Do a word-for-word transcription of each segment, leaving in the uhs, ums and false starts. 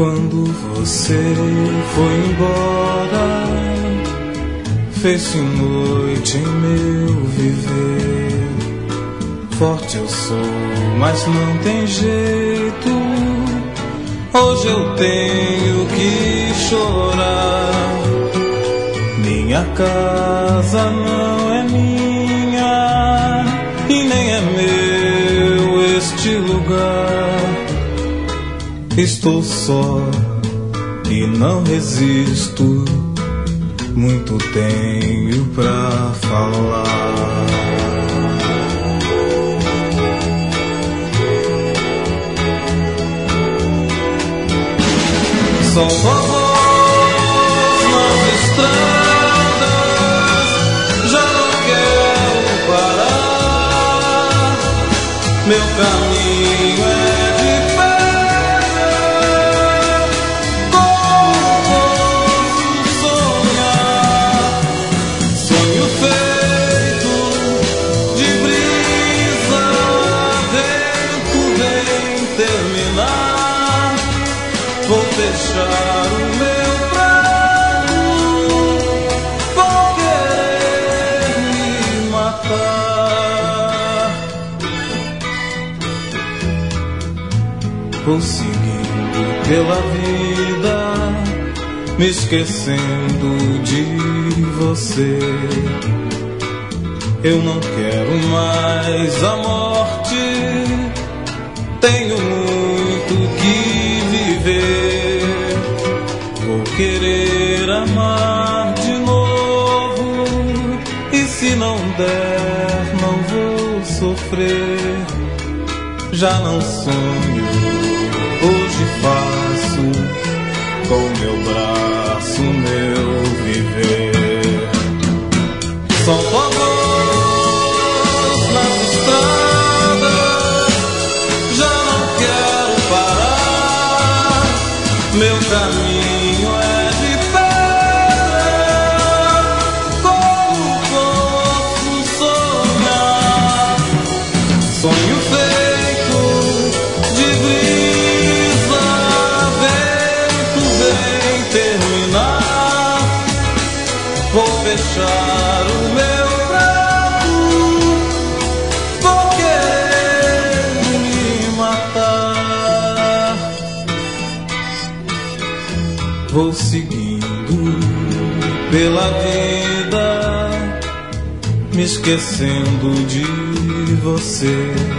Quando você foi embora, fez-se noite em meu viver. Forte eu sou, mas não tem jeito. Hoje eu tenho que chorar. Minha casa não é minha e nem é meu este lugar. Estou só e não resisto. Muito tenho pra falar. São vovós nas estradas, já não quero parar. Meu caminho é de pedra, como posso sonhar? Sonho feito de brisa, vento vem terminar. Vou fechar o meu prato, vou querer me matar. Vou seguindo pela vida, me esquecendo de você. Eu não quero mais a morte, tenho muito que viver. Vou querer amar de novo, e se não der, não vou sofrer. Já não sonho, hoje faço com meu braço meu viver. São vovós nas estradas, já não quero parar. Meu caminho é de pedra, como posso sonhar? Sonho feito de brisa, vento vem terminar. Vou fechar o meu prato, vou querer me matar. Vou seguindo pela vida, me esquecendo de você.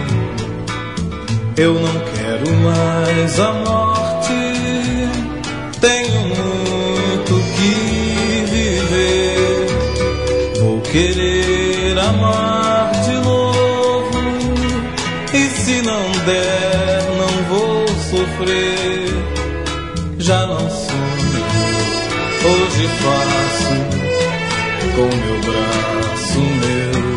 Eu não quero mais a morte, tenho muito que viver. Vou querer amar de novo, e se não der, não vou sofrer. Já não sonho, hoje faço com meu braço meu